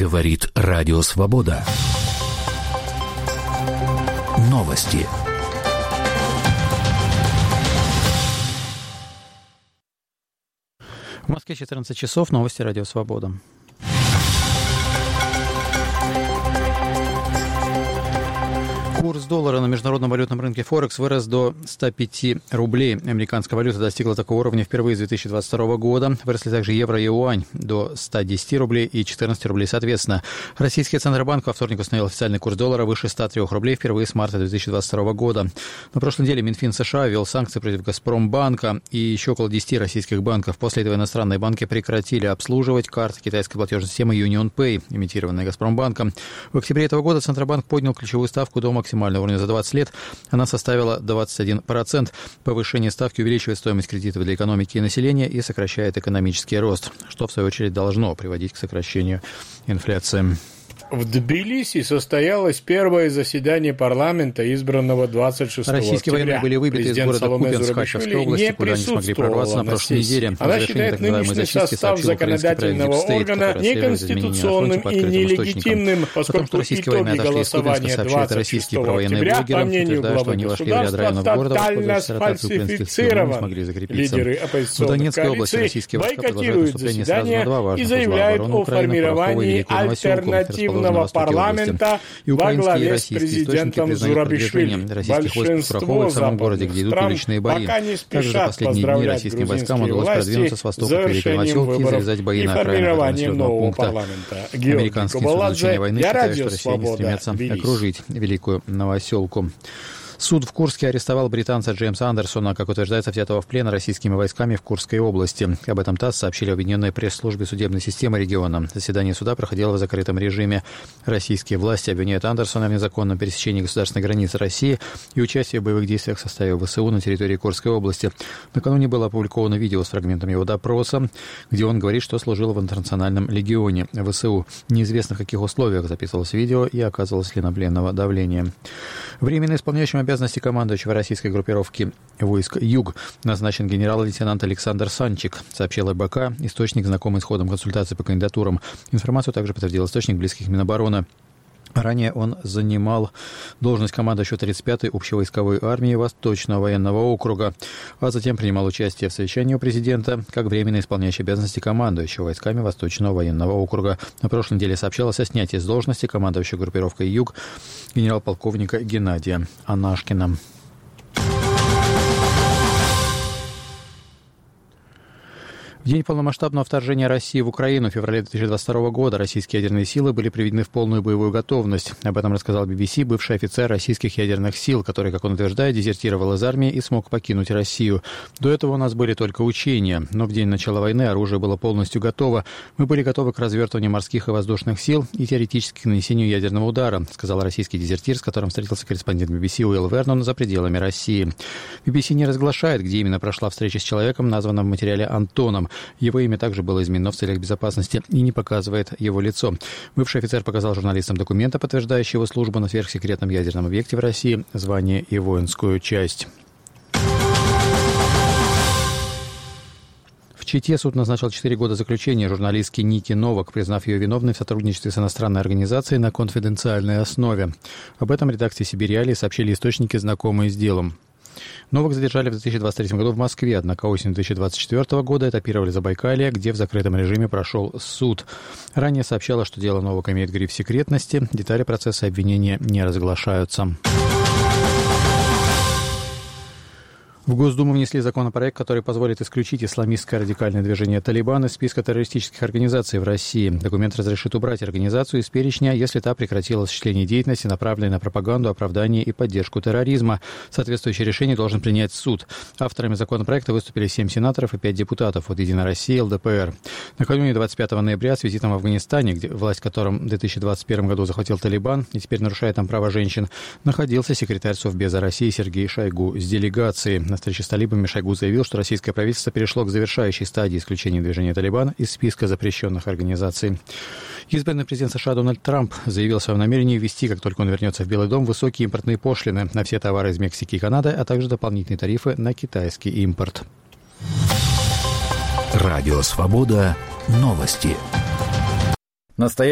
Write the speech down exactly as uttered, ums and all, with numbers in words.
Говорит Радио Свобода. Новости. В Москве четырнадцать часов. Новости Радио Свобода. Курс доллара на международном валютном рынке Форекс вырос до ста пяти рублей. Американская валюта достигла такого уровня впервые с две тысячи двадцать второго года. Выросли также евро и юань до ста десяти рублей и четырнадцати рублей соответственно. Российский Центробанк во вторник установил официальный курс доллара выше ста трёх рублей впервые с марта две тысячи двадцать второго года. На прошлой неделе Минфин США ввел санкции против Газпромбанка и еще около десяти российских банков. После этого иностранные банки прекратили обслуживать карты китайской платежной системы UnionPay, имитированной Газпромбанком. В октябре этого года Центробанк поднял ключевую ставку до максимального уровня за двадцать лет. Она составила двадцать один процент. Повышение ставки увеличивает стоимость кредитов для экономики и населения и сокращает экономический рост, что в свою очередь должно приводить к сокращению инфляции. В Тбилиси состоялось первое заседание парламента, избранного двадцать шестого Российские октября. военные были выбиты из города Купянск Харьковской области, куда они смогли прорваться на прошлой неделе. Она считает нынешний состав законодательного органа неконституционным и нелегитимным, поскольку итоги голосования двадцать шестого октября, по мнению главы государства, тотально сфальсифицирован. Лидеры оппозиционной коалиции бойкотируют заседание и заявляют о формировании альтернативного парламента во главе с президентом Зурабишвили. Большинство западных стран пока не спешат поздравлять грузинские власти с завершением выборов и формированием нового парламента. Георгий Кабаладзе для Радио Свобода, Тбилиси. Окружить великую новоселку. Суд в Курске арестовал британца Джеймса Андерсона, как утверждается, взятого в плен российскими войсками в Курской области. Об этом ТАСС сообщили в Объединенной пресс-службе судебной системы региона. Заседание суда проходило в закрытом режиме. Российские власти обвиняют Андерсона в незаконном пересечении государственной границы России и участии в боевых действиях в составе ВСУ на территории Курской области. Накануне было опубликовано видео с фрагментом его допроса, где он говорит, что служил в интернациональном легионе ВСУ. Неизвестно, в каких условиях записывалось видео и оказывалось ли на пленного давление. Временно исполняющим обязанности командующего российской группировки войск «Юг» назначен генерал-лейтенант Александр Санчик, сообщил РБК, источник, знакомый с ходом консультаций по кандидатурам. Информацию также подтвердил источник, близких Минобороны. Ранее он занимал должность командующего тридцать пятой общевойсковой армии Восточного военного округа, а затем принимал участие в совещании у президента как временно исполняющий обязанности командующего войсками Восточного военного округа. На прошлой неделе сообщалось о снятии с должности командующего группировкой «Юг» генерал-полковника Геннадия Анашкина. В день полномасштабного вторжения России в Украину в феврале две тысячи двадцать второго года российские ядерные силы были приведены в полную боевую готовность. Об этом рассказал би би си бывший офицер российских ядерных сил, который, как он утверждает, дезертировал из армии и смог покинуть Россию. До этого у нас были только учения, но в день начала войны оружие было полностью готово. Мы были готовы к развертыванию морских и воздушных сил и теоретически к нанесению ядерного удара, сказал российский дезертир, с которым встретился корреспондент би би си Уилл Вернон за пределами России. би би си не разглашает, где именно прошла встреча с человеком, названным в материале Антоном. Его имя также было изменено в целях безопасности и не показывает его лицо. Бывший офицер показал журналистам документы, подтверждающие его службу на сверхсекретном ядерном объекте в России, звание и воинскую часть. В Чите суд назначил четыре года заключения журналистке Нике Новак, признав ее виновной в сотрудничестве с иностранной организацией на конфиденциальной основе. Об этом редакции «Сибирь-Реалии» сообщили источники, знакомые с делом. Новак задержали в две тысячи двадцать третьем году в Москве, однако осенью две тысячи двадцать четвёртого года этапировали Забайкалье, где в закрытом режиме прошел суд. Ранее сообщалось, что дело Новак имеет гриф секретности, детали процесса обвинения не разглашаются. В Госдуму внесли законопроект, который позволит исключить исламистское радикальное движение «Талибан» из списка террористических организаций в России. Документ разрешит убрать организацию из перечня, если та прекратила осуществление деятельности, направленной на пропаганду, оправдание и поддержку терроризма. Соответствующее решение должен принять суд. Авторами законопроекта выступили семь сенаторов и пять депутатов от «Единой России» эл дэ пэ эр. Накануне двадцать пятого ноября с визитом в Афганистане, где власть которым в две тысячи двадцать первом году захватил «Талибан» и теперь нарушает там права женщин, находился секретарь Совбеза России Сергей Шойгу с делегацией. На встрече с талибами Шойгу заявил, что российское правительство перешло к завершающей стадии исключения движения «Талибан» из списка запрещенных организаций. Избранный президент США Дональд Трамп заявил о своем намерении ввести, как только он вернется в Белый дом, высокие импортные пошлины на все товары из Мексики и Канады, а также дополнительные тарифы на китайский импорт. Радио «Свобода». Новости.